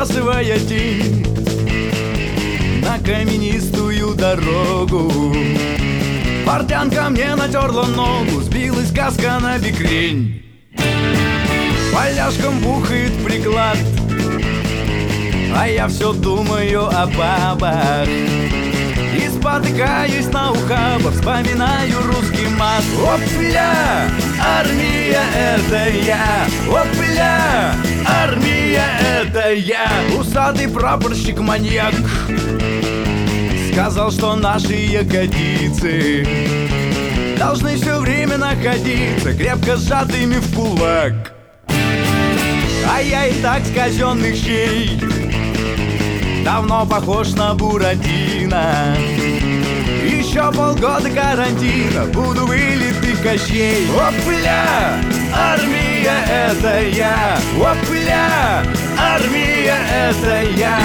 отбрасывая тень на каменистую дорогу. Портянка мне натерла ногу, сбилась каска на бекрень. Поляшком бухает приклад, а я все думаю о бабах. И спотыкаюсь на ухабах, вспоминаю русский мат. Опля, армия это я, опля, армия это я. Усатый прапорщик-маньяк сказал, что наши ягодицы должны все время находиться крепко сжатыми в кулак. А я и так с казенных щей давно похож на Буратино. Еще полгода карантина, буду вылитый Кощей. Опля, армия это я, опля, армия это я.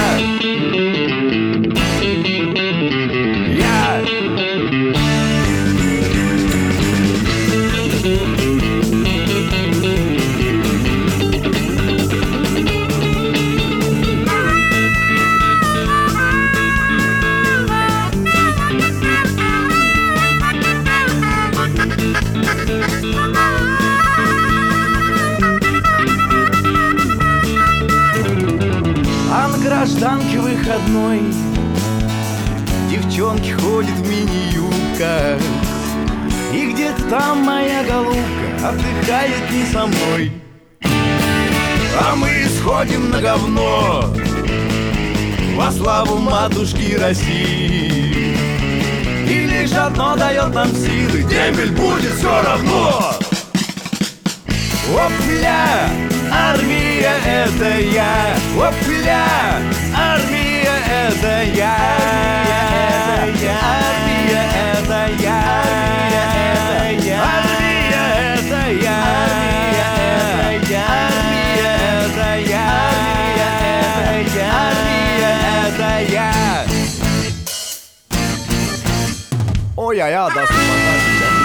А на гражданке выходной девчонки ходят в мини-юбках. И где-то там моя голубка отдыхает не со мной. А мы сходим на говно во славу матушки России. И лишь одно дает нам силы: дембель будет все равно. Опля, армия это я, опля, армия это я, армия это я, армия это я, армия это я, армия это я. Ой, я даст